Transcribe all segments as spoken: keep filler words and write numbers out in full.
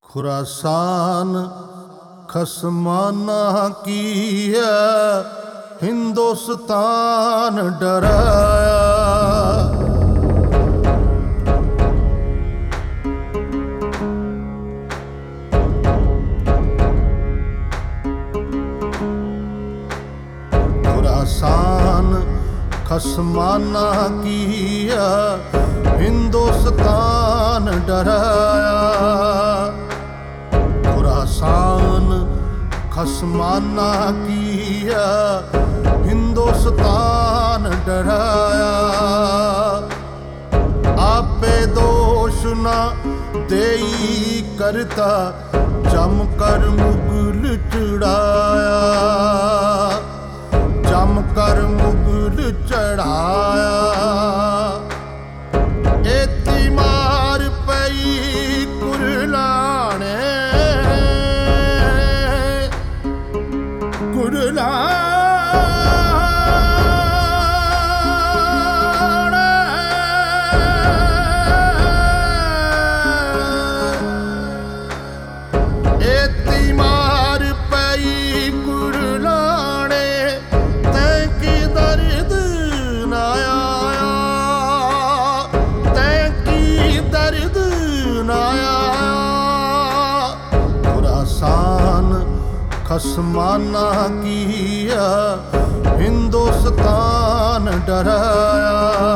खुरासान खसमाना की है, हिंदुस्तान डराया। खुरासान खसमाना की है, हिंदुस्तान डराया। खुरासान खसमाना किया, हिंदुस्तान डराया। आपे दोष न देई करता, जम कर मुगल चढ़ाया। जम कर मुगल चढ़ाया। एती मार पई कुरलाने, कुरलाने। एती मार पई कुरलाने, तैंकी दर्द न आया। तैंकी दर्द न आया। खुरासान खसमाना किया, हिंदुस्तान डराया।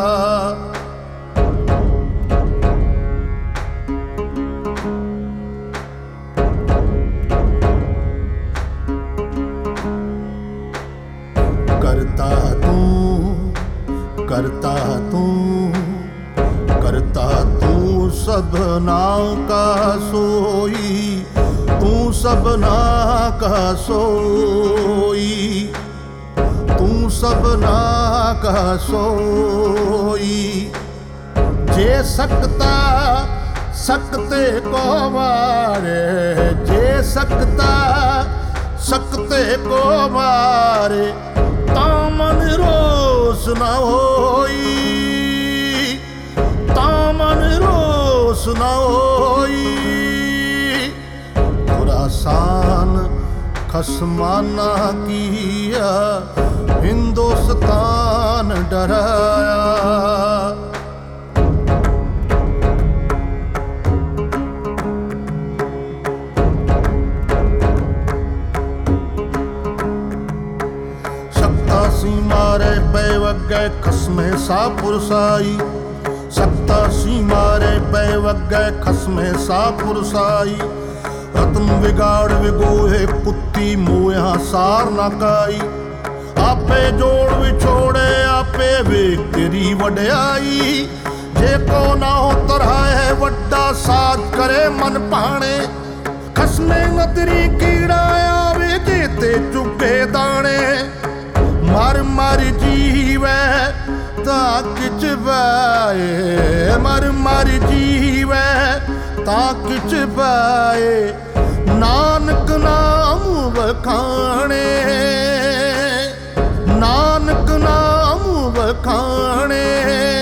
करता तू करता तू करता तू सबना का सोई। तू सबना का सोई। तू सबना का सोई। जे सकता सकते को मारे। जे सकता सकते को मारे, तामन रोस न होई। तामन रोस न होई। खुरासान खसमाना किया, हिंदुस्तान डराया। मारे बेवगे खसमे सा पुरसाई। सत्ता सी मारे बेवगे खसमे सा पुरसाई। रत्न विगाड़ विगोहे कुत्ती मोया सार न काई। आपे जोड़ विछोड़े आपे वे तेरी वड्याई। जे को ना हो तरह है वड्डा साज करे मन पाने। खसमे नदरी कीड़ाया वे जेते चुपे दाने। मर मर जीवे ताक चबाए। मर मर जीवे ताक चबाए। नानक नाम वखाणे। नानक नाम वखाणे।